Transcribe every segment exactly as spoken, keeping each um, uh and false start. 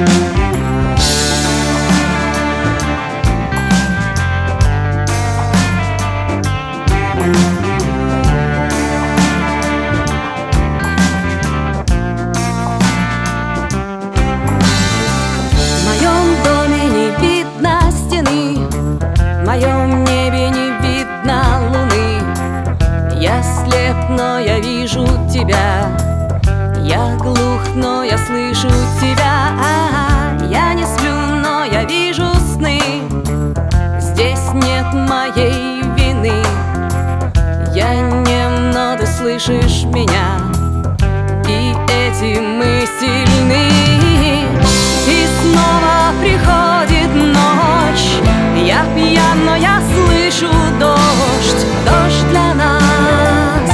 В моем небе не видно луны. Я слеп, но я вижу тебя. Я глух, но я слышу тебя. Я не сплю, но я вижу сны. Здесь нет моей вины. Я нем, но ты слышишь меня, и этим мы сильны. И снова приходит ночь. Я пьян, но я слышу дождь, дождь для нас.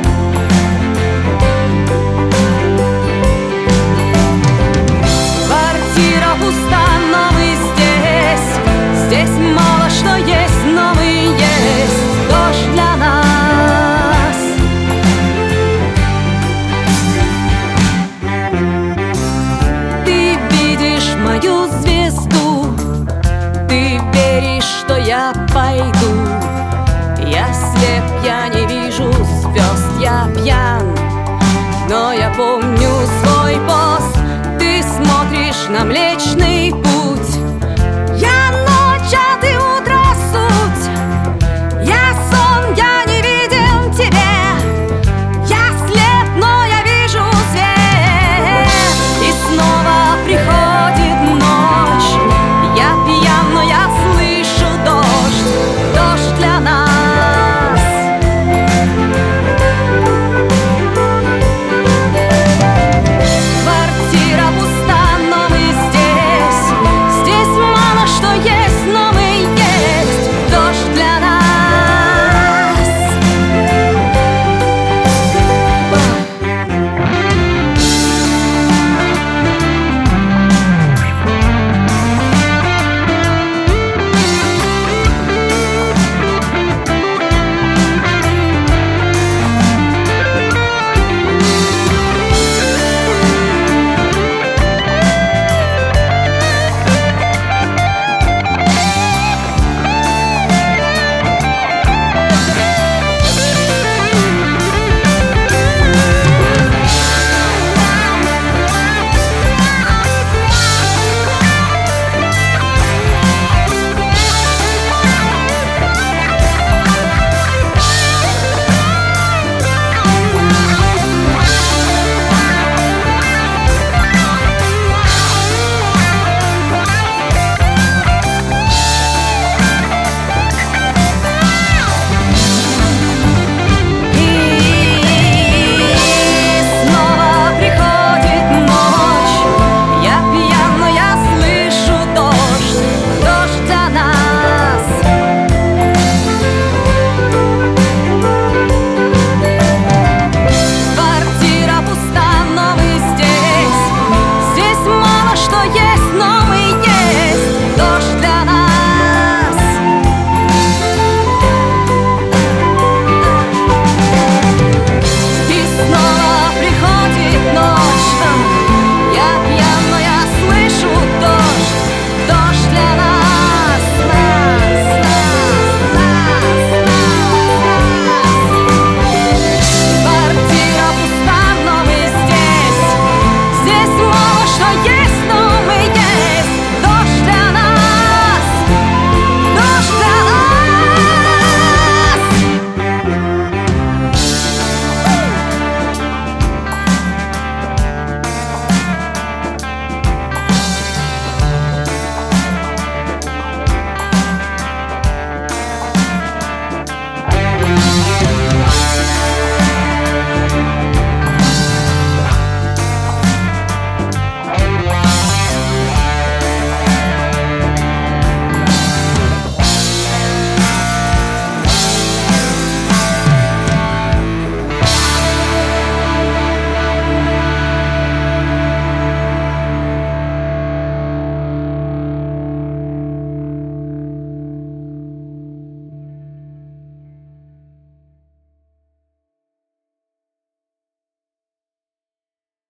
Квартира пуста, но мы здесь. Здесь мало что есть, но мы есть. Дождь для нас. Ты видишь мою звезду, ты веришь, что я пойду. Я слеп, я не вижу звезд, я пьян, но я помню свой пост. Ты смотришь на Млечный